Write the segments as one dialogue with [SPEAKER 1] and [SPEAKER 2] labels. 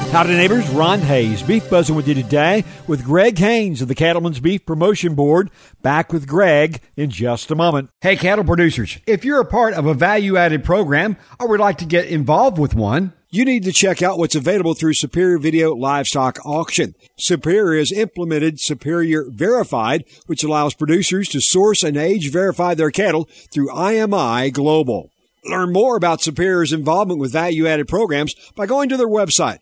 [SPEAKER 1] Howdy neighbors, Ron Hayes, Beef Buzzing with you today with Greg Haynes of the Cattlemen's Beef Promotion Board. Back with Greg in just a moment. Hey cattle producers, if you're a part of a value-added program or would like to get involved with one, you need to check out what's available through Superior Video Livestock Auction. Superior has implemented Superior Verified, which allows producers to source and age verify their cattle through IMI Global. Learn more about Superior's involvement with value-added programs by going to their website,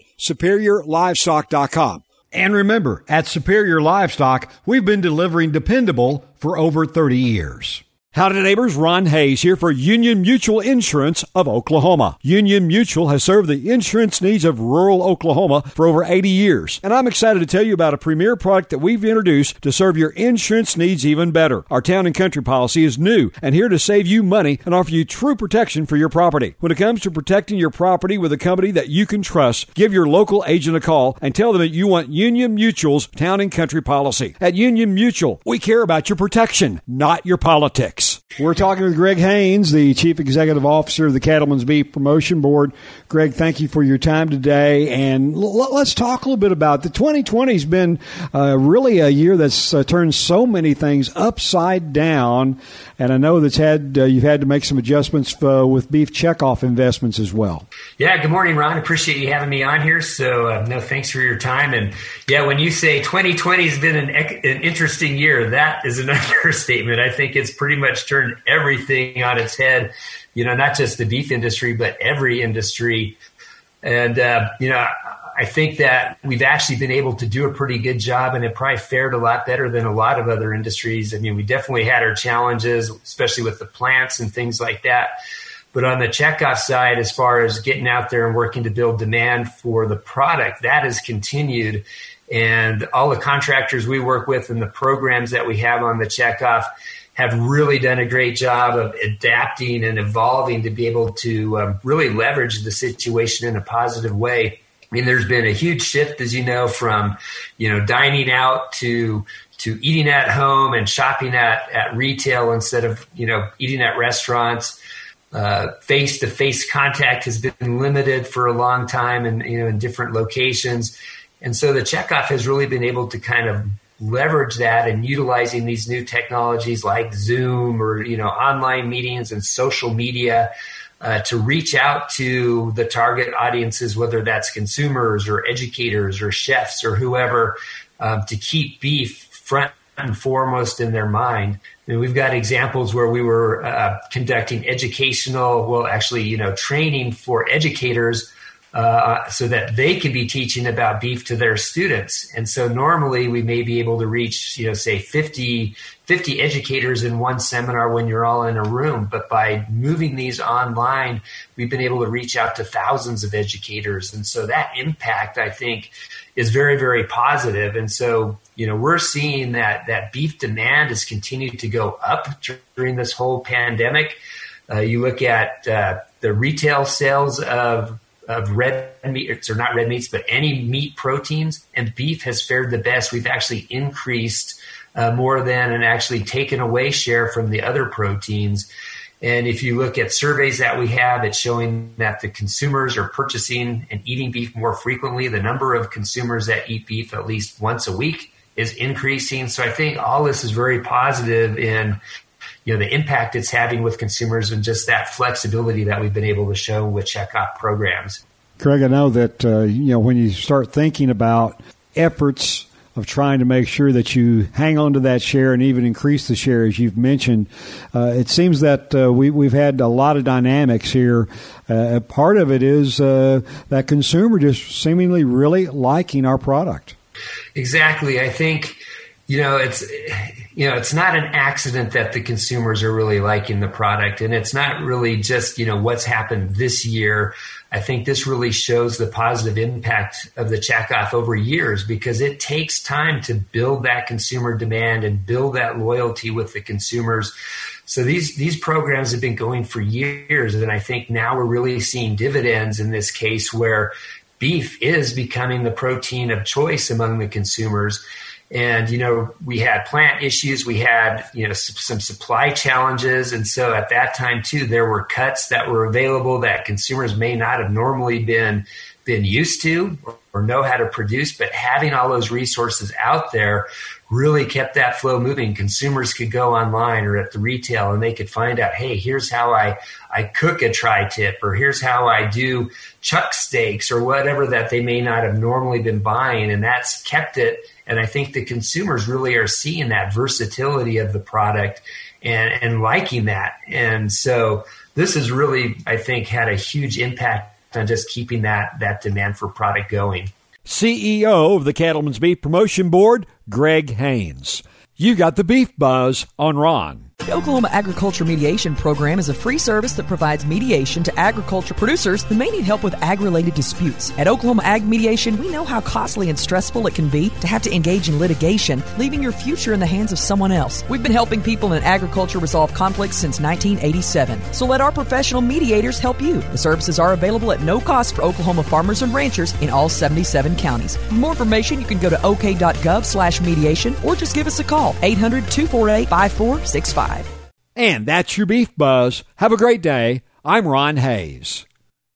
[SPEAKER 1] superiorlivestock.com. And remember, at Superior Livestock, we've been delivering dependable for over 30 years. Howdy neighbors, Ron Hayes here for Union Mutual Insurance of Oklahoma. Union Mutual has served the insurance needs of rural Oklahoma for over 80 years. And I'm excited to tell you about a premier product that we've introduced to serve your insurance needs even better. Our Town and Country policy is new and here to save you money and offer you true protection for your property. When it comes to protecting your property with a company that you can trust, give your local agent a call and tell them that you want Union Mutual's Town and Country policy. At Union Mutual, we care about your protection, not your politics. We're talking with Greg Haynes, the Chief Executive Officer of the Cattlemen's Beef Promotion Board. Greg, thank you for your time today. And let's talk a little bit about the 2020 has been really a year that's turned so many things upside down. And I know that's you've had to make some adjustments with beef checkoff investments as well.
[SPEAKER 2] Yeah, good morning, Ron. Appreciate you having me on here. So, thanks for your time. And yeah, when you say 2020 has been an interesting year, that is an understatement. I think it's pretty much turned everything on its head, not just the beef industry, but every industry. And, I think that we've actually been able to do a pretty good job and it probably fared a lot better than a lot of other industries. I mean, we definitely had our challenges, especially with the plants and things like that. But on the checkoff side, as far as getting out there and working to build demand for the product, that has continued. And all the contractors we work with and the programs that we have on the checkoff have really done a great job of adapting and evolving to be able to really leverage the situation in a positive way. I mean, there's been a huge shift, as you know, from, dining out to eating at home and shopping at retail instead of, eating at restaurants. Face-to-face contact has been limited for a long time and, in different locations. And so the checkoff has really been able to kind of leverage that and utilizing these new technologies like Zoom or, online meetings and social media to reach out to the target audiences, whether that's consumers or educators or chefs or whoever, to keep beef front and foremost in their mind. I mean, we've got examples where we were conducting training for educators so that they can be teaching about beef to their students. And so normally we may be able to reach, say 50 educators in one seminar when you're all in a room. But by moving these online, we've been able to reach out to thousands of educators. And so that impact, I think, is very, very positive. And so, we're seeing that beef demand has continued to go up during this whole pandemic. You look at the retail sales of red meats, or not red meats, but any meat proteins, and beef has fared the best. We've actually increased more than and actually taken away share from the other proteins. And if you look at surveys that we have, it's showing that the consumers are purchasing and eating beef more frequently. The number of consumers that eat beef at least once a week is increasing. So I think all this is very positive in the impact it's having with consumers and just that flexibility that we've been able to show with checkoff programs.
[SPEAKER 1] Craig, I know that, when you start thinking about efforts of trying to make sure that you hang on to that share and even increase the share, as you've mentioned, it seems that we've had a lot of dynamics here. Part of it is that consumer just seemingly really liking our product.
[SPEAKER 2] Exactly. I think, it's not an accident that the consumers are really liking the product. And it's not really just, what's happened this year. I think this really shows the positive impact of the checkoff over years, because it takes time to build that consumer demand and build that loyalty with the consumers. So these programs have been going for years. And I think now we're really seeing dividends in this case where beef is becoming the protein of choice among the consumers. And, we had plant issues, we had, some supply challenges. And so at that time, too, there were cuts that were available that consumers may not have normally been been used to or know how to produce, but having all those resources out there really kept that flow moving. Consumers could go online or at the retail and they could find out, hey, here's how I cook a tri-tip, or here's how I do chuck steaks, or whatever that they may not have normally been buying. And that's kept it. And I think the consumers really are seeing that versatility of the product and liking that. And so this has really, I think, had a huge impact on just keeping that demand for product going.
[SPEAKER 1] CEO of the Cattlemen's Beef Promotion Board, Greg Haynes. You got the Beef Buzz on Ron.
[SPEAKER 3] The Oklahoma Agriculture Mediation Program is a free service that provides mediation to agriculture producers who may need help with ag-related disputes. At Oklahoma Ag Mediation, we know how costly and stressful it can be to have to engage in litigation, leaving your future in the hands of someone else. We've been helping people in agriculture resolve conflicts since 1987. So let our professional mediators help you. The services are available at no cost for Oklahoma farmers and ranchers in all 77 counties. For more information, you can go to ok.gov/mediation or just give us a call, 800-248-5465.
[SPEAKER 1] And that's your Beef Buzz. Have a great day. I'm Ron Hayes.